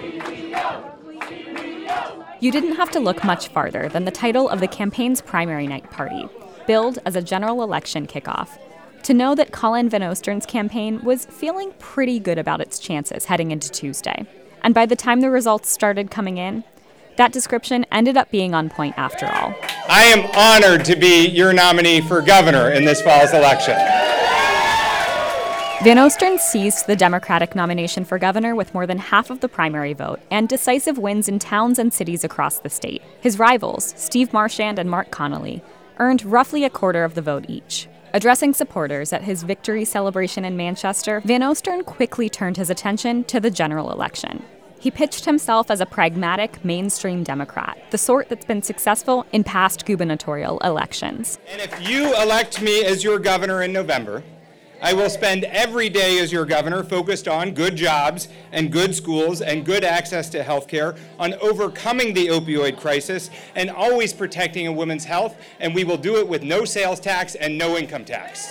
You didn't have to look much farther than the title of the campaign's primary night party, billed as a general election kickoff, to know that Colin Van Oostern's campaign was feeling pretty good about its chances heading into Tuesday. And by the time the results started coming in, that description ended up being on point after all. I am honored to be your nominee for governor in this fall's election. Van Oostern seized the Democratic nomination for governor with more than half of the primary vote and decisive wins in towns and cities across the state. His rivals, Steve Marchand and Mark Connolly, earned roughly a quarter of the vote each. Addressing supporters at his victory celebration in Manchester, Van Oostern quickly turned his attention to the general election. He pitched himself as a pragmatic, mainstream Democrat, the sort that's been successful in past gubernatorial elections. And if you elect me as your governor in November, I will spend every day as your governor focused on good jobs and good schools and good access to health care, on overcoming the opioid crisis, and always protecting a woman's health, and we will do it with no sales tax and no income tax.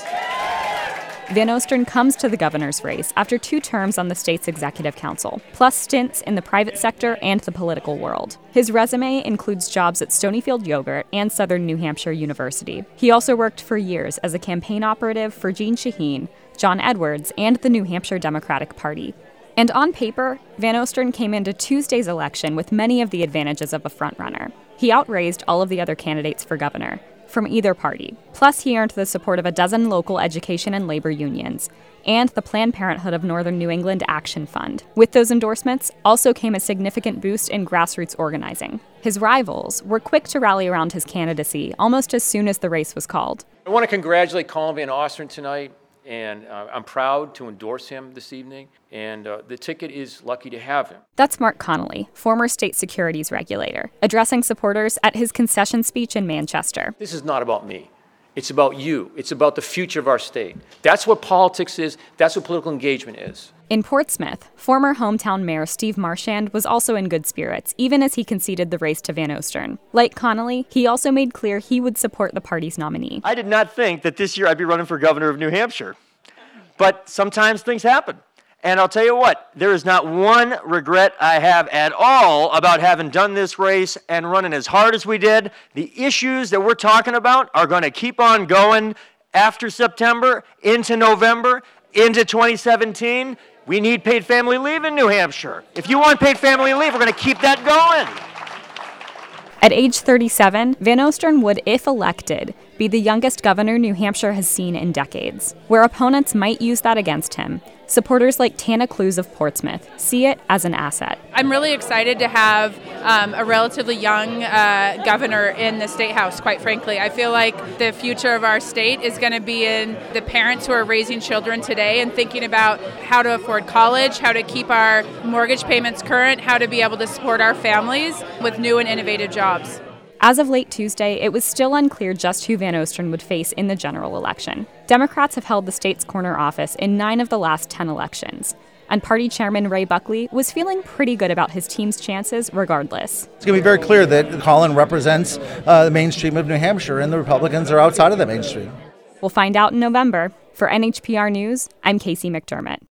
Van Oostern comes to the governor's race after 2 terms on the state's executive council, plus stints in the private sector and the political world. His resume includes jobs at Stonyfield Yogurt and Southern New Hampshire University. He also worked for years as a campaign operative for Jeanne Shaheen, John Edwards, and the New Hampshire Democratic Party. And on paper, Van Oostern came into Tuesday's election with many of the advantages of a frontrunner. He outraised all of the other candidates for governor, from either party. Plus, he earned the support of a dozen local education and labor unions, and the Planned Parenthood of Northern New England Action Fund. With those endorsements also came a significant boost in grassroots organizing. His rivals were quick to rally around his candidacy almost as soon as the race was called. I want to congratulate Colin Van Oostern tonight, and I'm proud to endorse him this evening, and the ticket is lucky to have him. That's Mark Connolly, former state securities regulator, addressing supporters at his concession speech in Manchester. This is not about me. It's about you. It's about the future of our state. That's what politics is. That's what political engagement is. In Portsmouth, former hometown mayor Steve Marchand was also in good spirits, even as he conceded the race to Van Oostern. Like Connolly, he also made clear he would support the party's nominee. I did not think that this year I'd be running for governor of New Hampshire. But sometimes things happen. And I'll tell you what, there is not one regret I have at all about having done this race and running as hard as we did. The issues that we're talking about are going to keep on going after September, into November, into 2017. We need paid family leave in New Hampshire. If you want paid family leave, we're going to keep that going. At age 37, Van Oostern would, if elected, be the youngest governor New Hampshire has seen in decades. Where opponents might use that against him, supporters like Tana Clues of Portsmouth see it as an asset. I'm really excited to have a relatively young governor in the State House, quite frankly. I feel like the future of our state is going to be in the parents who are raising children today and thinking about how to afford college, how to keep our mortgage payments current, how to be able to support our families with new and innovative jobs. As of late Tuesday, it was still unclear just who Van Oostern would face in the general election. Democrats have held the state's corner office in 9 of the last 10 elections, and party chairman Ray Buckley was feeling pretty good about his team's chances regardless. It's going to be very clear that Colin represents the mainstream of New Hampshire, and the Republicans are outside of the mainstream. We'll find out in November. For NHPR News, I'm Casey McDermott.